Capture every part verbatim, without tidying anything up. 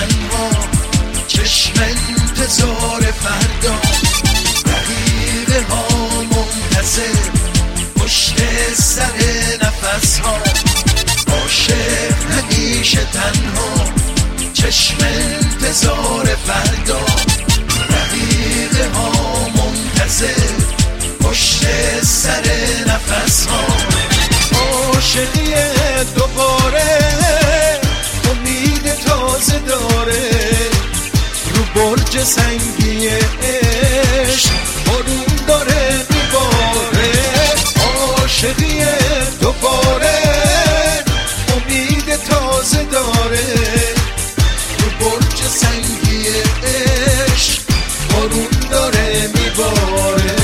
تنها، چشم انتظار فردا، دقیقه ها منتظر پشت سر نفس ها، عاشق همیشه تنها، چشم انتظار فردا، دقیقه ها منتظر پشت سر نفس ها. عاشقی دوباره امید تازه داره، رو برج سنگی عشق بارون داره میباره. عاشقی دوباره امید تازه داره، رو برج سنگی عشق بارون داره میباره.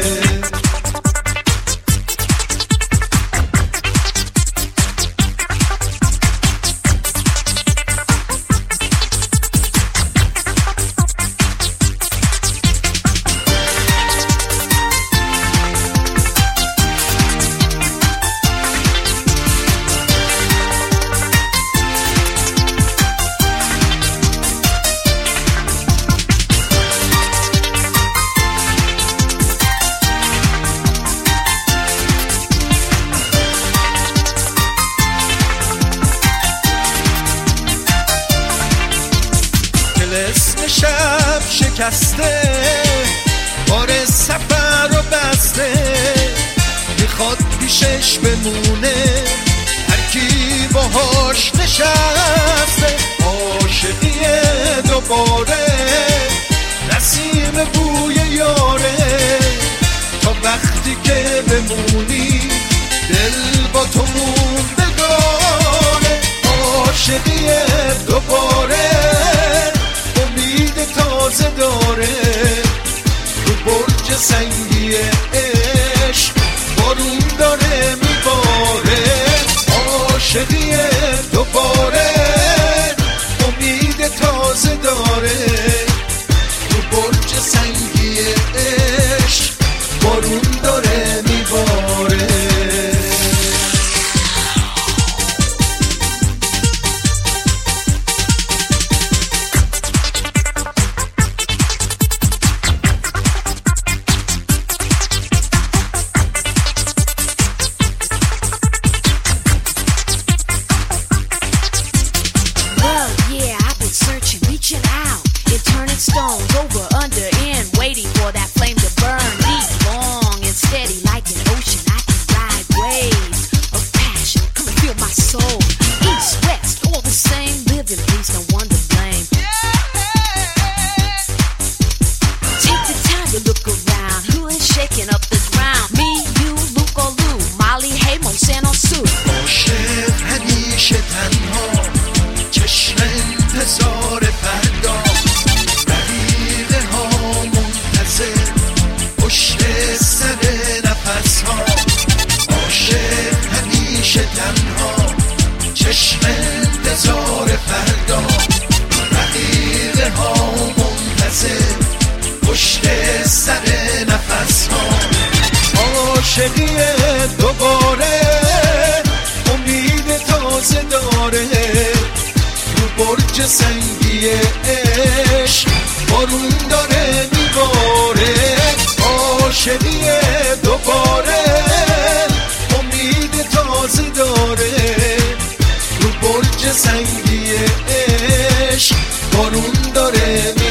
اسم شب شکسته، بار سفر رو بسته، میخواد پیشش بمونه هر کی باهاش نشسته. عاشقی دوباره نسیم بوی یاره، تا وقتی که بمونی دل با تو موندگاره. عاشقی دوباره تازه داره، رو برج سنگی عشق بارون داره میباره. عاشقی دوباره امید تازه داره، رو برج سنگی عشق بارون داره میباره. Stones over, under, in, waiting for that flame to burn deep, long and steady like an ocean. I can ride waves of passion, come and feel my soul. East, west, all the same, living peace, no one to blame. Take the time to look around, who is shaking up the ground? Me, you, Luke or Lou, Molly, hey, Monsanto, Sue. عاشق همیشه تنها، چشم انتظار فردا، پشت سر نفس ها. عاشق همیشه تنها، چشم انتظار فردا، دقیقه ها منتظر پشت سر نفس ها. عاشقی دوباره امید تازه داره، رو برج سنگی عشق بارون داره میباره. عاشقی دوباره امید تازه داره، رو برج سنگی عشق بارون داره